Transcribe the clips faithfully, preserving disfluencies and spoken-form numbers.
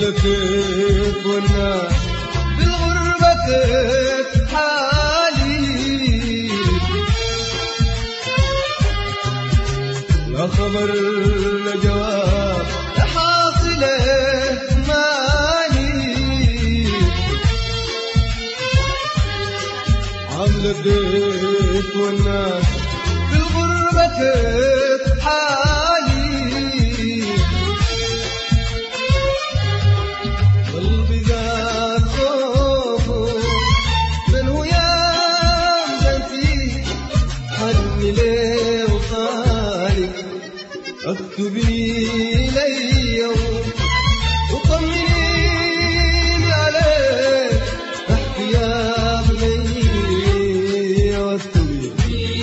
عاملة كيف والناس بالغربة كيف حالي، لا خبر لا جواب حاصله مالي، عاملة كيف والناس بالغربة كيف حالي، قلبي ذات خوفه منه يا بنتي حني ليه وخالك، اكتبي لي وطمنيني عليك، احكي يا بني واكتبي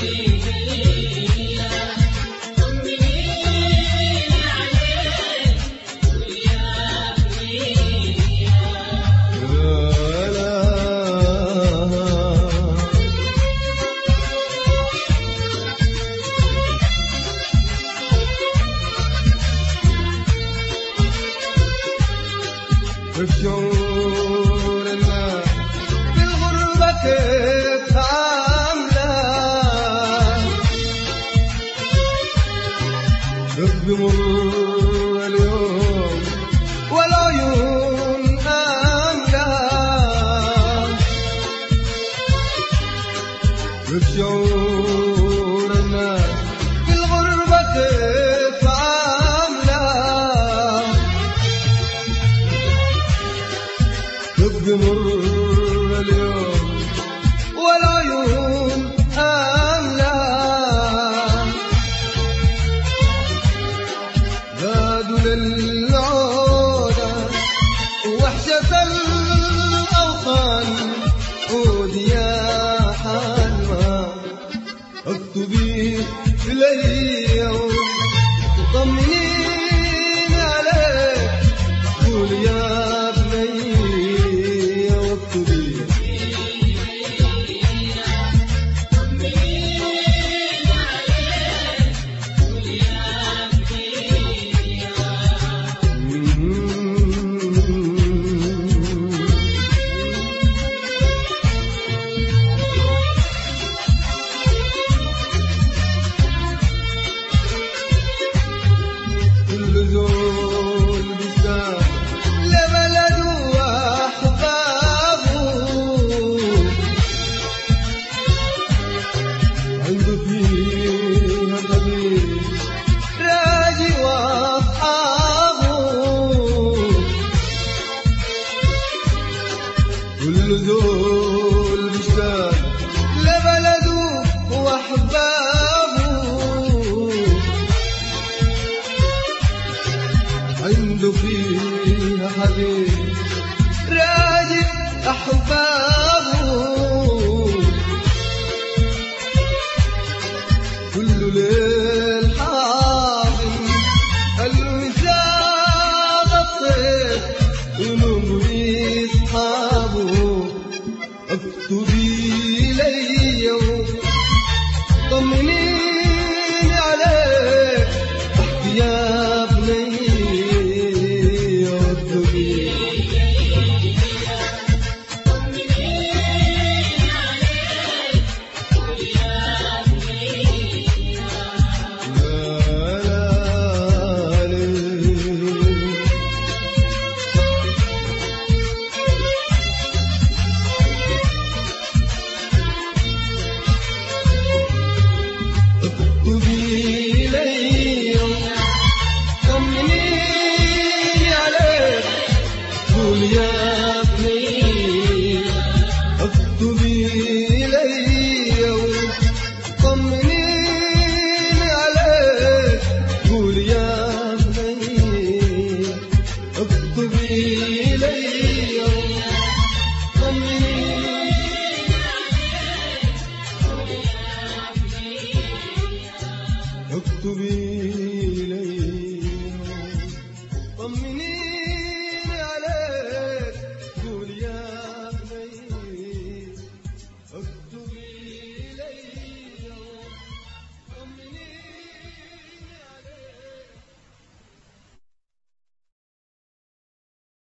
بشعور الناس بالغربة كيف عاملة، كيف بمر اليوم والعيون آملة، بشعور الناس بالغربة كيف عاملة، بمر اليوم والعيون آملة، زادوا للعودة وحشة الأوطان، عودي يا حلوى اكتبي إلي وطمنيني عليك، قولي يا بني كل ذول بيشتاق لبلده واحبابه، عنده فيها حبيب راجع احبابه،